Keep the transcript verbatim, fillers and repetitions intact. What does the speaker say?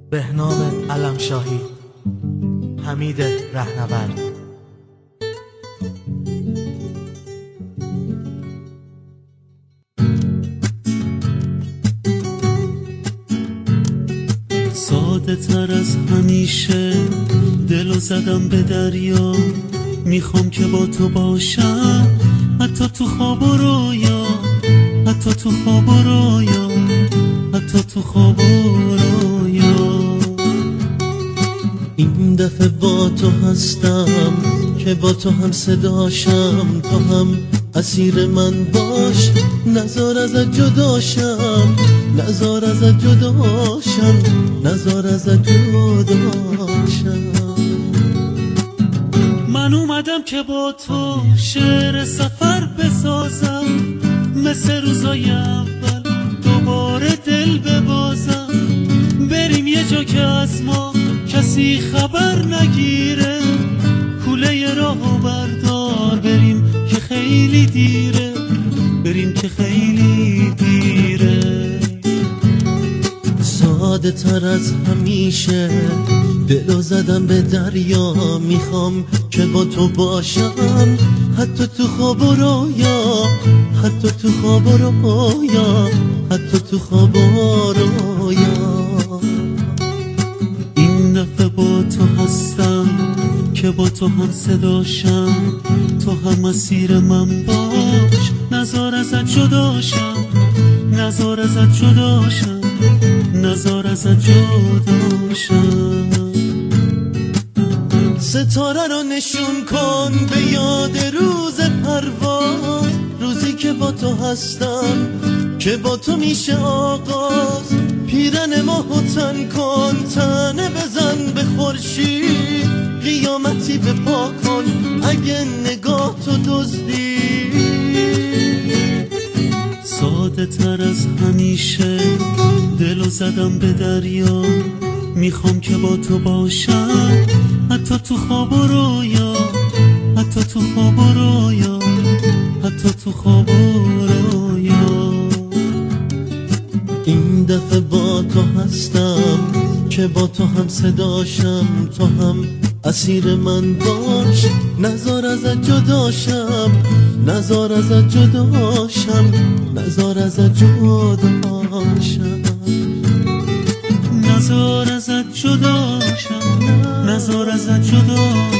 بهنام علمشاهی، حمید رهنورد. ساده تر از همیشه دلو زدم به دریا، میخوام که با تو باشم حتی تو خواب و رویا، حتی تو خواب و رویا، حتی تو خواب و رویا. این دفعه با تو هستم که با تو هم صداشم، تو هم اسیر من باش، نزار ازت جداشم، نزار ازت جداشم، نزار ازت جداشم. من اومدم که با تو شعر سفر بسازم، مثل روزای اول دوباره دل ببازم، بریم یه جا که از ما کسی خبر نگیره، کوله راهو بردار بریم که خیلی دیره، بریم که خیلی دیره. ساده تر از همیشه دلو زدم به دریا، میخوام که با تو باشم حتی تو خواب و رویا، حتی تو خواب و رویا، حتی تو خواب و رویا. این دفعه با تو هستم که با تو هم صداشم، تو هم مسیر من باش، نزار ازت جداشم، نزار ازت جداشم، نزار ازت جداشم. ستاره رو نشون کن به یاد روز پرواز، روزی که با تو هستم که با تو میشه آغاز، پیرن ماهو تن کن، تنه بزن به خورشید، قیامتی به پا کن اگه نگاه تو دزدی. ساده تر از همیشه دلو زدم به دریا، میخوام که با تو باشم حتی تو خواب و رویا، حتی تو خواب و رویا، حتی تو خواب و رویا. این دفعه با تو هستم که با تو هم صداشم، تو هم اسیر من باش، نزار ازت جداشم، نزار ازت جداشم، نزار ازت جداشم، نزار ازت جداشم، نزار ازت جداشم.